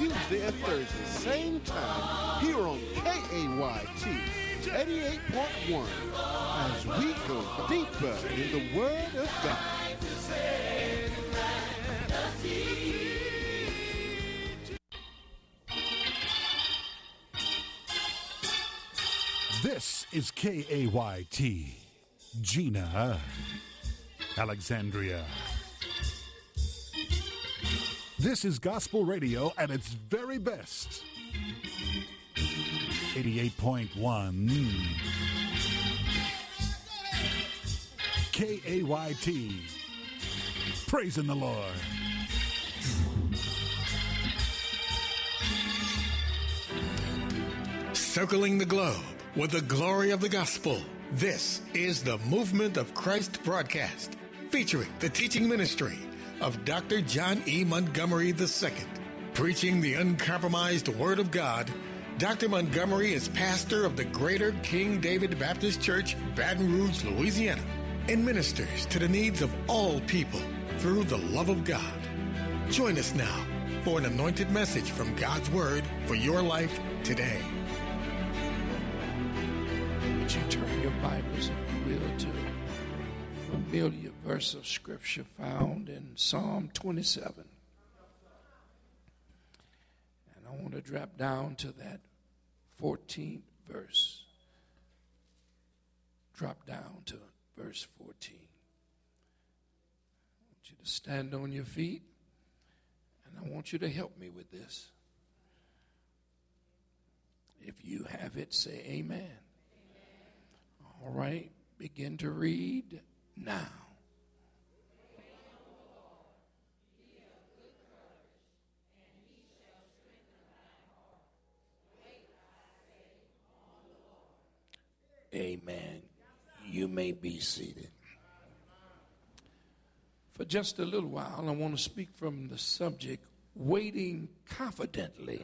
Tuesday and Thursday, same time, here on KAYT 88.1, as we go deeper in the Word of God. This is KAYT, Gina, Alexandria. This is gospel radio at its very best. 88.1 KAYT. Praising the Lord. Circling the globe with the glory of the gospel. This is the Movement of Christ broadcast, featuring the teaching ministry of Dr. John E. Montgomery II. Preaching the uncompromised Word of God, Dr. Montgomery is pastor of the Greater King David Baptist Church, Baton Rouge, Louisiana, and ministers to the needs of all people through the love of God. Join us now for an anointed message from God's Word for your life today. Would you turn your Bibles, if you will, to a familiar verse of Scripture found in Psalm 27. And I want to drop down to that 14th verse. Drop down to verse 14. I want you to stand on your feet, and I want you to help me with this. If you have it, say amen. All right, begin to read now. Amen. You may be seated. For just a little while, I want to speak from the subject, waiting confidently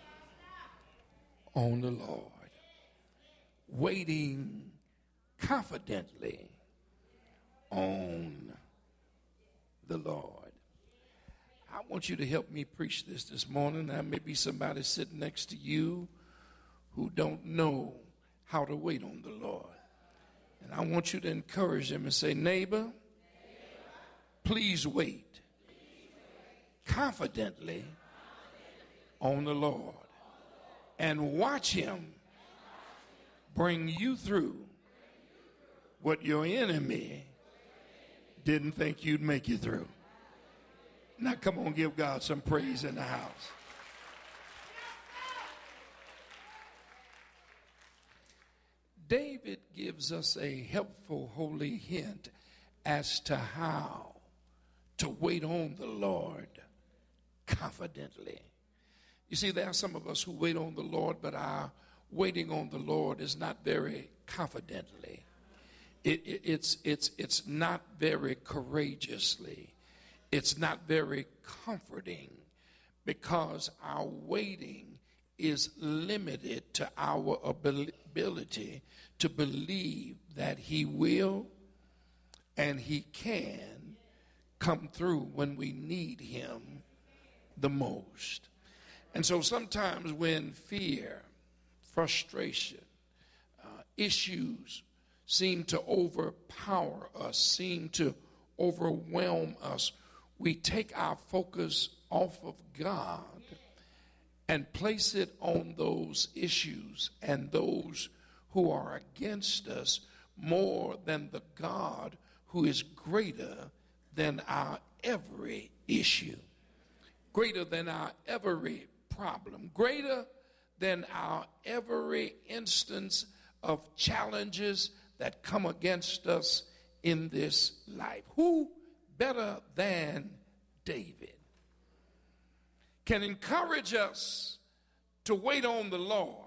on the Lord. Waiting confidently on the Lord. I want you to help me preach this morning. There may be somebody sitting next to you who don't know how to wait on the Lord. And I want you to encourage them and say, neighbor, please wait confidently on the Lord and watch him bring you through what your enemy didn't think you'd make it through. Now come on, give God some praise in the house. David gives us a helpful holy hint as to how to wait on the Lord confidently. You see, there are some of us who wait on the Lord, but our waiting on the Lord is not very confidently. It's not very courageously. It's not very comforting, because our waiting is limited to our ability to believe that he will and he can come through when we need him the most. And so sometimes when fear, frustration, issues seem to overpower us, seem to overwhelm us, we take our focus off of God and place it on those issues and those who are against us more than the God who is greater than our every issue, greater than our every problem, greater than our every instance of challenges that come against us in this life. Who better than David can encourage us to wait on the Lord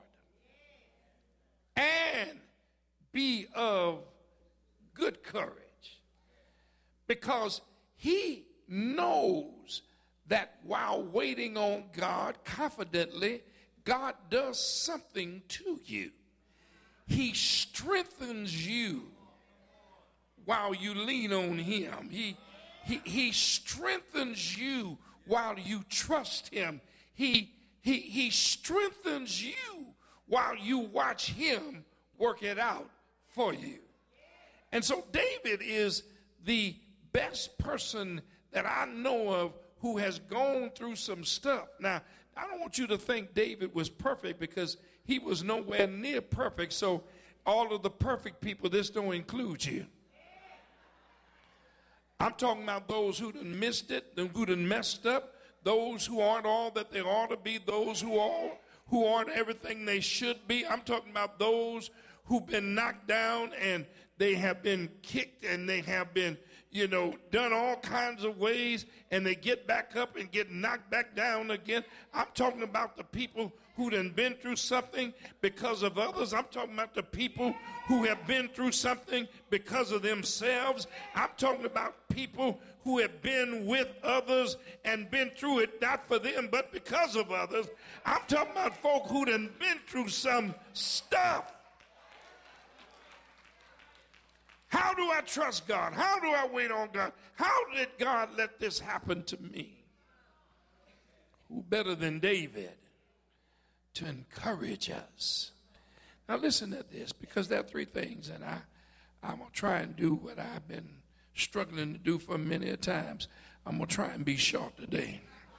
and be of good courage, because he knows that while waiting on God confidently, God does something to you. He strengthens you while you lean on him. He strengthens you while you trust him. He He strengthens you while you watch him work it out for you. And so David is the best person that I know of who has gone through some stuff. Now, I don't want you to think David was perfect, because he was nowhere near perfect. So all of the perfect people, this don't include you. I'm talking about those who done missed it, who done messed up, those who aren't all that they ought to be, those who aren't everything they should be. I'm talking about those who've been knocked down and they have been kicked and they have been, done all kinds of ways, and they get back up and get knocked back down again. I'm talking about the people who done been through something because of others. I'm talking about the people who have been through something because of themselves. I'm talking about people who have been with others and been through it, not for them, but because of others. I'm talking about folk who done been through some stuff. How do I trust God? How do I wait on God? How did God let this happen to me? Who better than David to encourage us? Now listen to this, because there are three things, and I'm going to try and do what I've been struggling to do for many times. I'm going to try and be short today.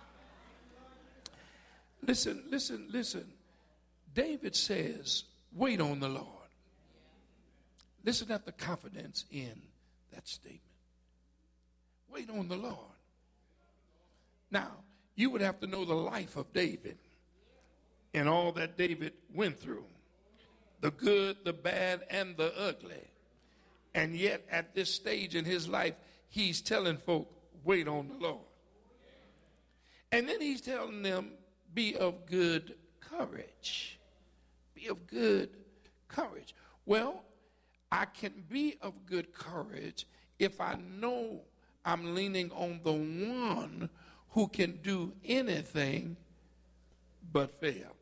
Listen. David says, wait on the Lord. Listen at the confidence in that statement. Wait on the Lord. Now, you would have to know the life of David and all that David went through, the good, the bad, and the ugly. And yet, at this stage in his life, he's telling folk, wait on the Lord. And then he's telling them, be of good courage. Be of good courage. Well, I can be of good courage if I know I'm leaning on the one who can do anything but fail.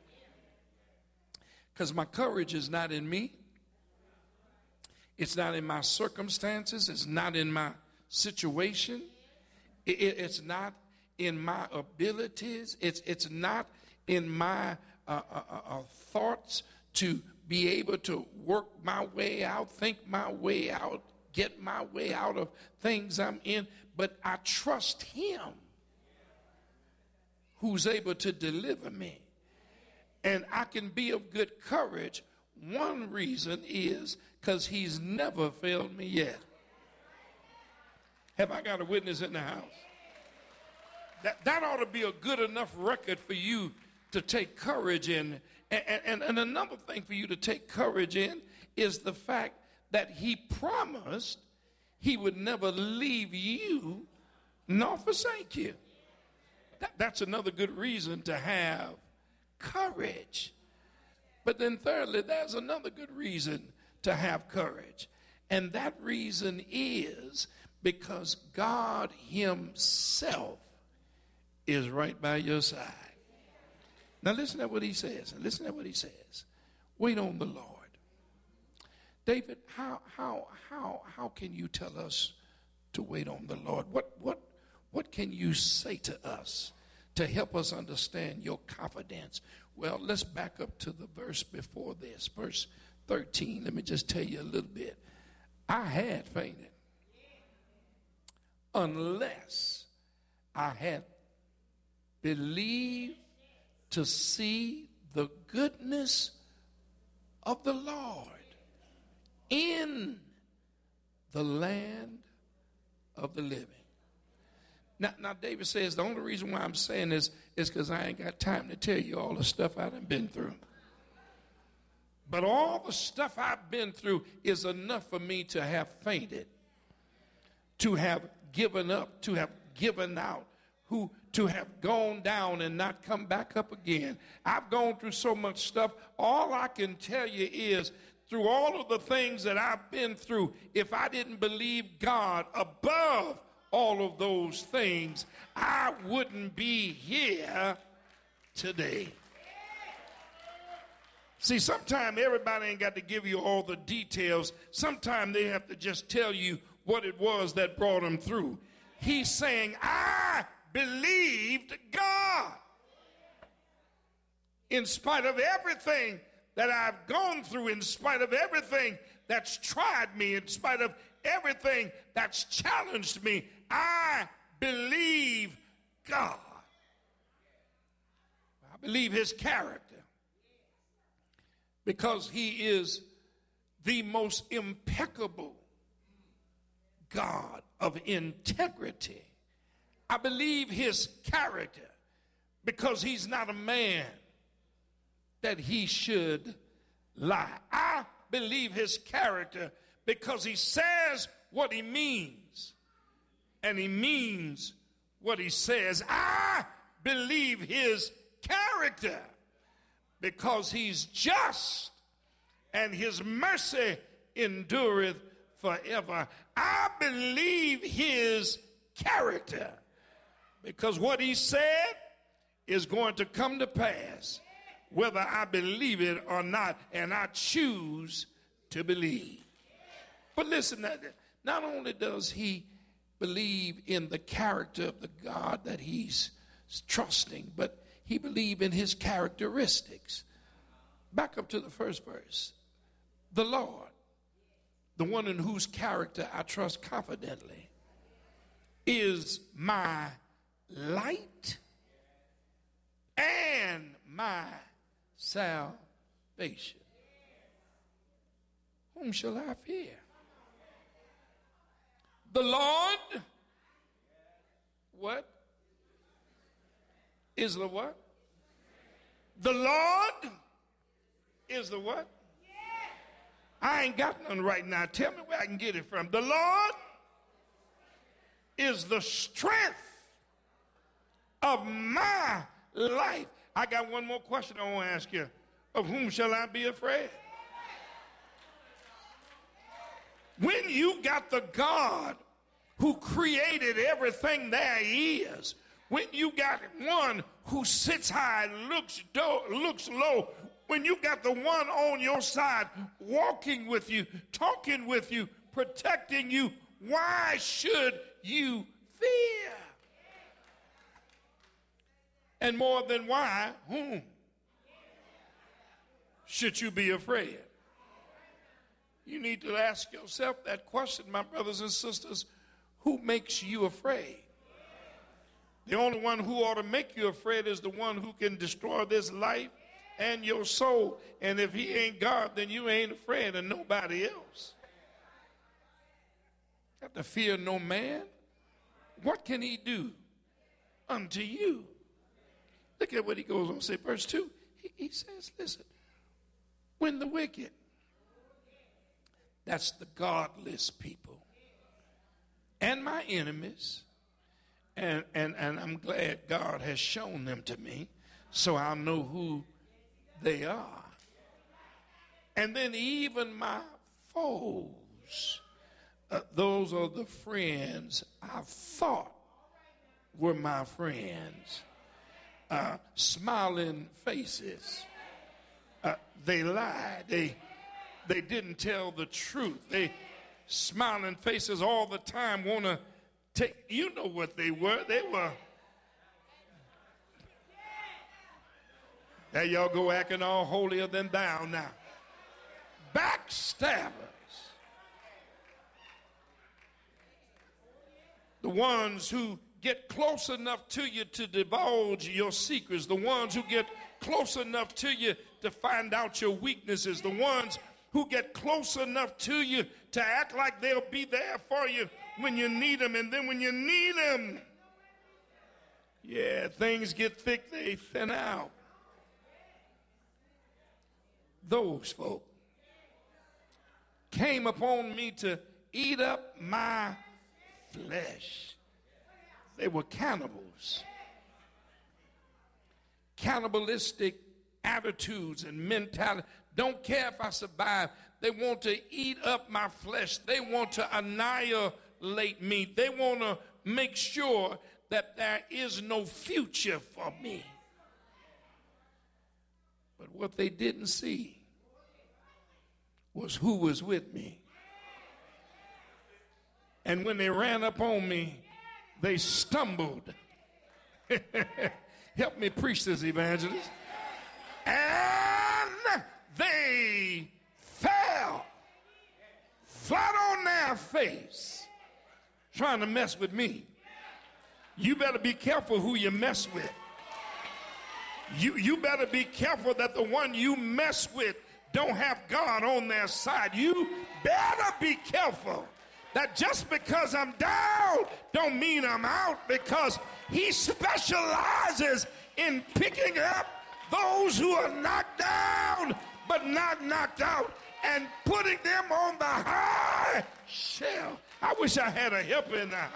Because my courage is not in me. It's not in my circumstances. It's not in my situation. It's not in my abilities. It's not in my thoughts to be able to work my way out, think my way out, get my way out of things I'm in. But I trust him who's able to deliver me. And I can be of good courage. One reason is because he's never failed me yet. Have I got a witness in the house? That ought to be a good enough record for you to take courage in. And another thing for you to take courage in is the fact that he promised he would never leave you nor forsake you. That's another good reason to have courage. But then thirdly, there's another good reason to have courage. And that reason is because God himself is right by your side. Now listen to what he says. Wait on the Lord. David, how can you tell us to wait on the Lord? What can you say to us to help us understand your confidence? Well, let's back up to the verse before this, verse 13. Let me just tell you a little bit. I had fainted unless I had believed to see the goodness of the Lord in the land of the living. Now David says the only reason why I'm saying this is because I ain't got time to tell you all the stuff I done been through. But all the stuff I've been through is enough for me to have fainted, to have given up, to have given out, to have gone down and not come back up again. I've gone through so much stuff. All I can tell you is through all of the things that I've been through, if I didn't believe God above all of those things, I wouldn't be here today. See, sometimes everybody ain't got to give you all the details. Sometimes they have to just tell you what it was that brought them through. He's saying, I believed God. in spite of everything that I've gone through, in spite of everything that's tried me, in spite of everything that's challenged me, I believe God. I believe his character because he is the most impeccable God of integrity. I believe his character because he's not a man that he should lie. I believe his character because he says what he means and he means what he says. I believe his character because he's just and his mercy endureth forever. I believe his character because what he said is going to come to pass whether I believe it or not, and I choose to believe. But listen, not only does he believe in the character of the God that he's trusting, but he believed in his characteristics. Back up to the first verse. The Lord, the one in whose character I trust confidently, is my light and my salvation. Whom shall I fear? The Lord, what? Is the what? The Lord is the what? I ain't got none right now. Tell me where I can get it from. The Lord is the strength of my life. I got one more question I want to ask you. Of whom shall I be afraid? When you got the God who created everything there is, when you got one who sits high and looks low, when you got the one on your side walking with you, talking with you, protecting you, why should you fear? And more than why, whom should you be afraid? You need to ask yourself that question, my brothers and sisters. Who makes you afraid? The only one who ought to make you afraid is the one who can destroy this life and your soul. And if he ain't God, then you ain't afraid of nobody else. You have to fear no man. What can he do unto you? Look at what he goes on to say, verse 2. He says, listen, when the wicked, that's the godless people, and my enemies, and I'm glad God has shown them to me so I'll know who they are. And then even my foes, those are the friends I thought were my friends. Smiling faces. They lied. They didn't tell the truth. They smiling faces all the time want to take. You know what they were. They were. There y'all go acting all holier than thou now. Backstabbers. The ones who get close enough to you to divulge your secrets, the ones who get close enough to you to find out your weaknesses, the ones who get close enough to you to act like they'll be there for you when you need them, and then when you need them, yeah, things get thick, they thin out. Those folk came upon me to eat up my flesh. They were cannibals. Cannibalistic attitudes and mentality. Don't care if I survive. They want to eat up my flesh. They want to annihilate me. They want to make sure that there is no future for me. But what they didn't see was who was with me. And when they ran up on me, they stumbled. Help me preach this, evangelist. And they fell flat on their face trying to mess with me. You better be careful who you mess with. You better be careful that the one you mess with don't have God on their side. You better be careful that just because I'm down don't mean I'm out, because he specializes in picking up those who are knocked down but not knocked out and putting them on the high shelf. I wish I had a helper in the house.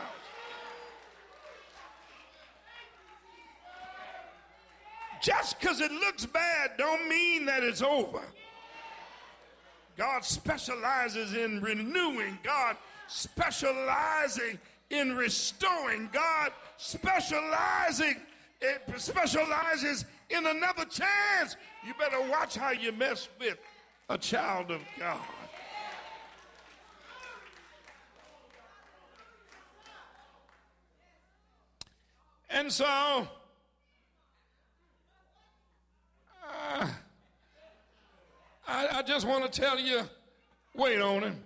Just because it looks bad don't mean that it's over. God specializes in renewing. God specializing in restoring. God specializes in another chance. You better watch how you mess with a child of God. And so I just want to tell you, wait on him.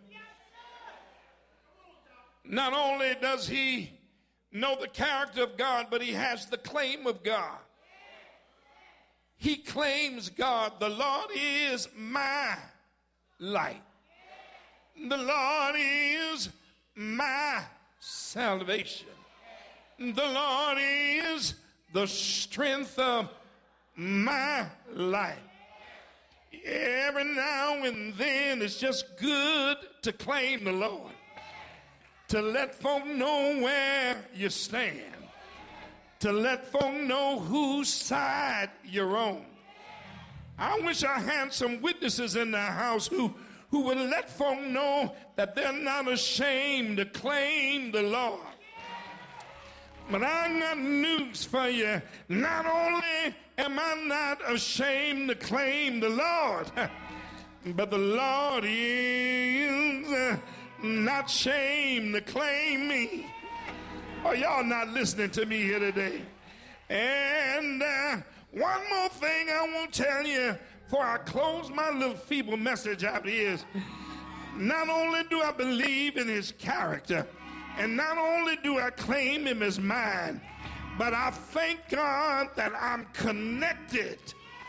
Not only does he know the character of God, but he has the claim of God. He claims God. The Lord is my light. The Lord is my salvation. The Lord is the strength of my life. Every now and then it's just good to claim the Lord, to let folk know where you stand, to let folk know whose side you're on. I wish I had some witnesses in the house who would let folk know that they're not ashamed to claim the Lord. But I got news for you. Not only am I not ashamed to claim the Lord, but the Lord is not ashamed to claim me. Oh, y'all not listening to me here today. And one more thing I want to tell you before I close my little feeble message out is, not only do I believe in his character, and not only do I claim him as mine, but I thank God that I'm connected.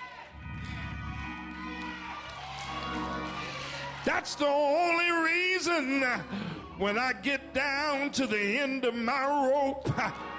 That's the only reason when I get down to the end of my rope,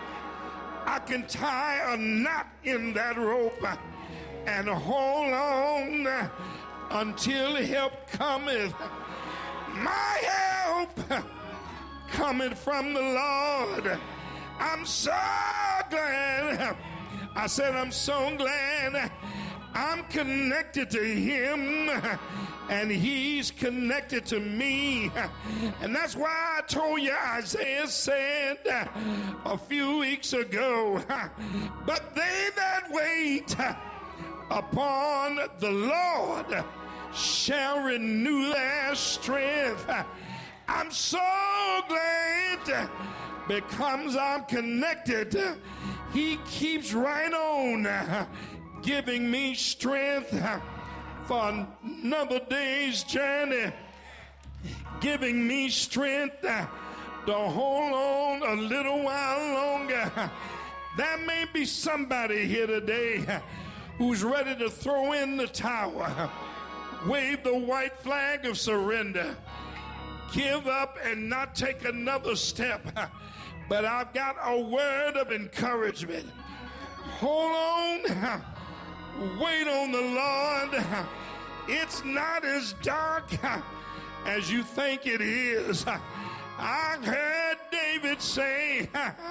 I can tie a knot in that rope and hold on until help cometh. My help coming from the Lord. I'm so glad. I said I'm so glad I'm connected to him and he's connected to me. And that's why I told you Isaiah said a few weeks ago, but they that wait upon the Lord shall renew their strength. I'm so glad because I'm connected. He keeps right on giving me strength for another day's journey, giving me strength to hold on a little while longer. There may be somebody here today who's ready to throw in the towel, wave the white flag of surrender, give up and not take another step. But I've got a word of encouragement. Hold on. Wait on the Lord. It's not as dark as you think it is. I heard David say,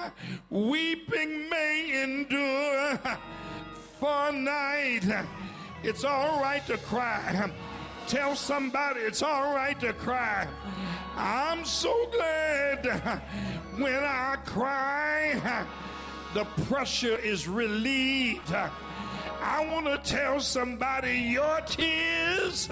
weeping may endure for a night. It's all right to cry. Tell somebody it's all right to cry. I'm so glad when I cry, the pressure is relieved. I want to tell somebody your tears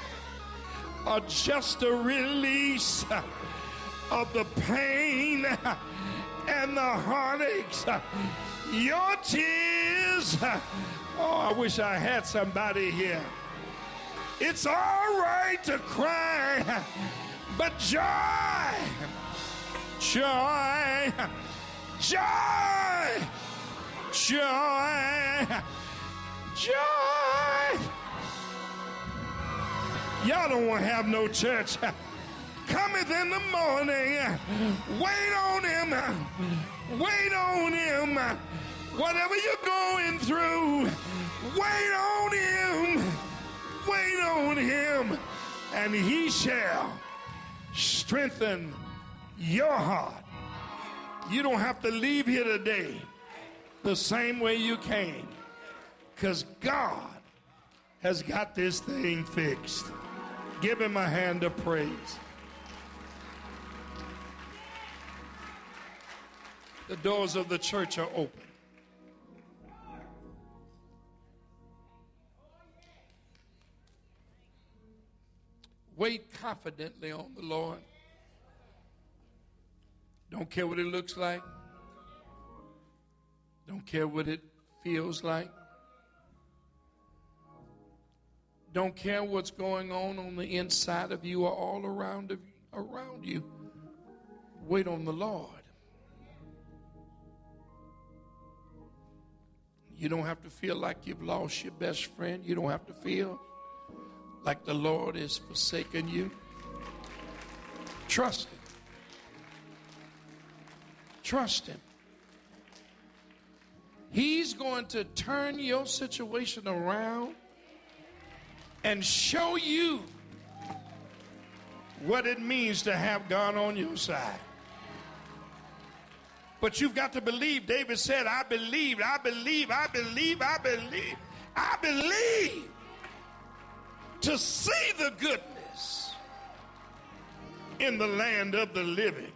are just a release of the pain and the heartaches. Your tears Oh, I wish I had somebody here. It's all right to cry, but joy, joy, joy, joy, joy. Y'all don't want to have no church. Cometh in the morning. Wait on him. Wait on him. Whatever you're going through, wait on him. Wait on him. And he shall strengthen your heart. You don't have to leave here today the same way you came, because God has got this thing fixed. Give him a hand of praise. The doors of the church are open. Wait confidently on the Lord. Don't care what it looks like. Don't care what it feels like. Don't care what's going on the inside of you or all around you. Wait on the Lord. You don't have to feel like you've lost your best friend. You don't have to feel like the Lord is forsaken you. Trust him. Trust him. He's going to turn your situation around and show you what it means to have God on your side. But you've got to believe. David said, I believe, I believe, I believe, I believe, I believe to see the goodness in the land of the living.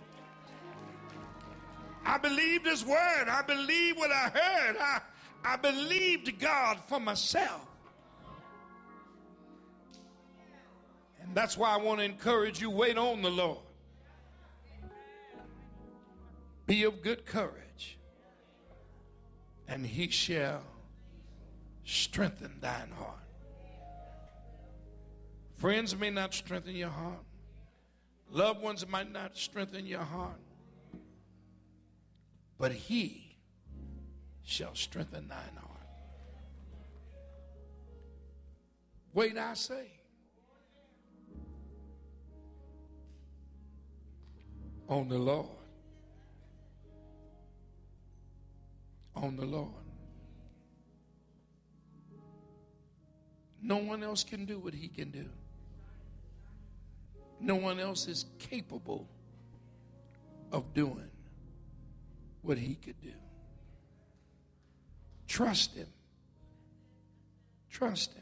I believed his word. I believe what I heard. I believed God for myself. And that's why I want to encourage you, wait on the Lord. Be of good courage, and he shall strengthen thine heart. Friends may not strengthen your heart. Loved ones might not strengthen your heart. But he shall strengthen thine heart. Wait, I say. On the Lord. On the Lord. No one else can do what he can do. No one else is capable of doing what he could do. Trust him. Trust him.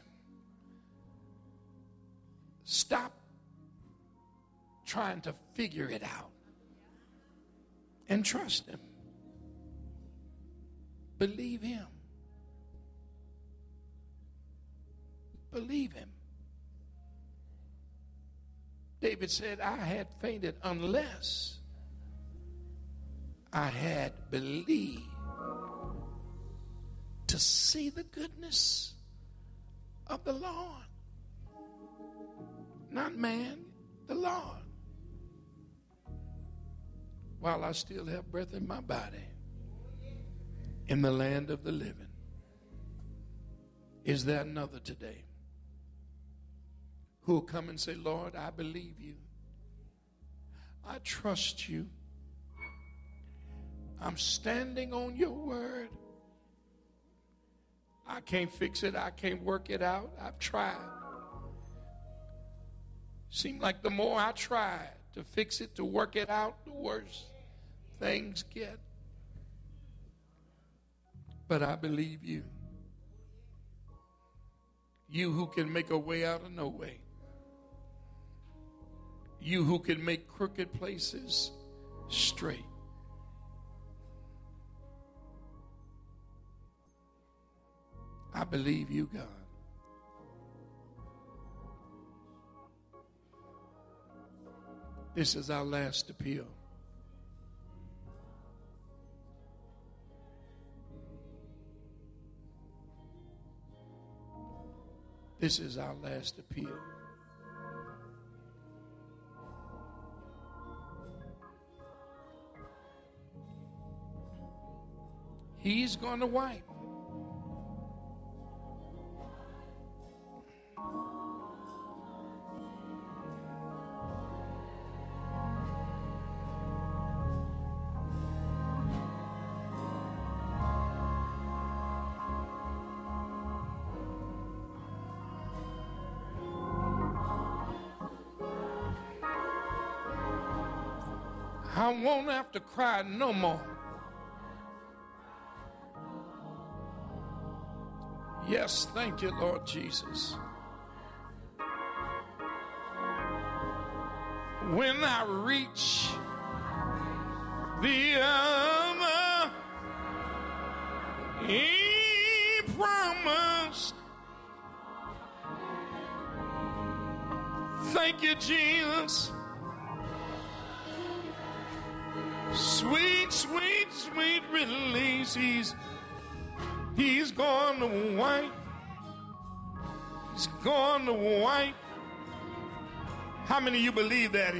Stop trying to figure it out and trust him. Believe him. Believe him. David said, I had fainted unless I had believed to see the goodness of the Lord. Not man, the Lord. While I still have breath in my body, in the land of the living. Is there another today who will come and say, Lord, I believe you. I trust you. I'm standing on your word. I can't fix it. I can't work it out. I've tried. Seemed like the more I try to fix it, to work it out, the worse things get. But I believe you. You who can make a way out of no way. You who can make crooked places straight. I believe you, God. This is our last appeal. This is our last appeal. He's going to wipe. I won't have to cry no more. Yes, thank you, Lord Jesus. When I reach the other, He promised. Thank you, Jesus. Sweet, sweet, sweet release. He's going to wipe. He's going to wipe. How many of you believe that?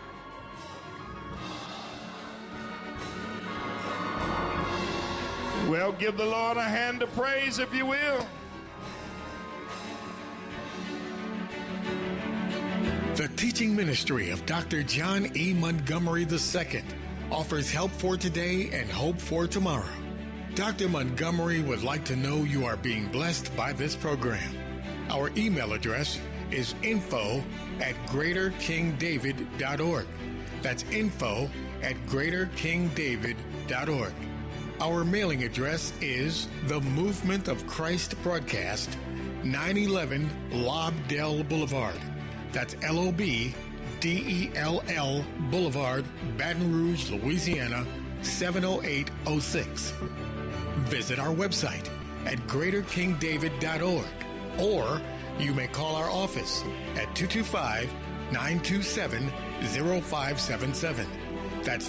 Well, give the Lord a hand of praise if you will. The teaching ministry of Dr. John E. Montgomery II offers help for today and hope for tomorrow. Dr. Montgomery would like to know you are being blessed by this program. Our email address is info@greaterkingdavid.org. That's info@greaterkingdavid.org. Our mailing address is The Movement of Christ Broadcast, 911 Lobdell Boulevard. That's LOBDELL Boulevard, Baton Rouge, Louisiana, 70806. Visit our website at greaterkingdavid.org, or you may call our office at 225-927-0577. That's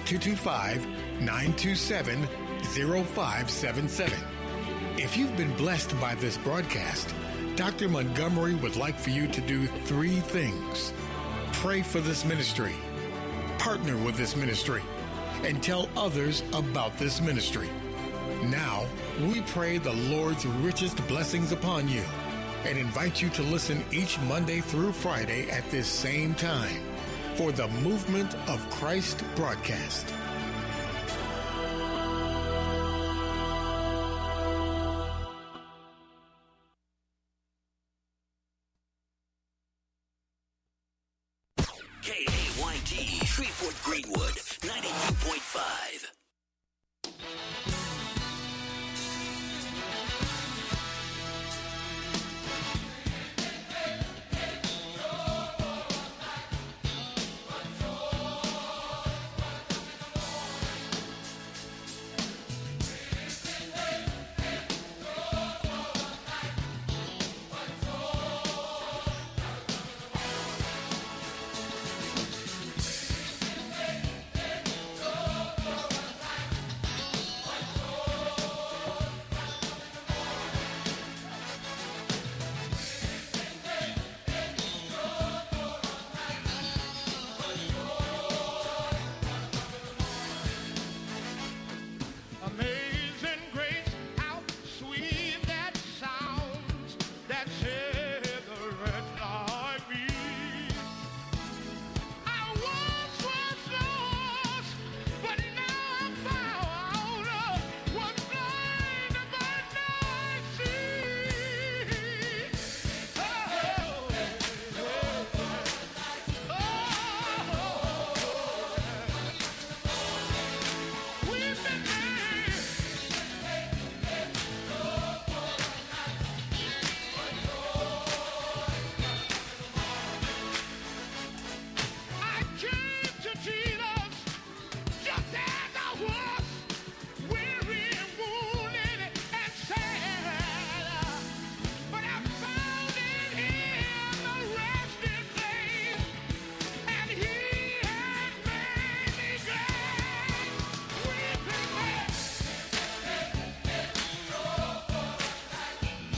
225-927-0577. If you've been blessed by this broadcast, Dr. Montgomery would like for you to do 3 things. Pray for this ministry, partner with this ministry, and tell others about this ministry. Now, we pray the Lord's richest blessings upon you and invite you to listen each Monday through Friday at this same time for the Movement of Christ broadcast. KAYT, Shreveport, Greenwood.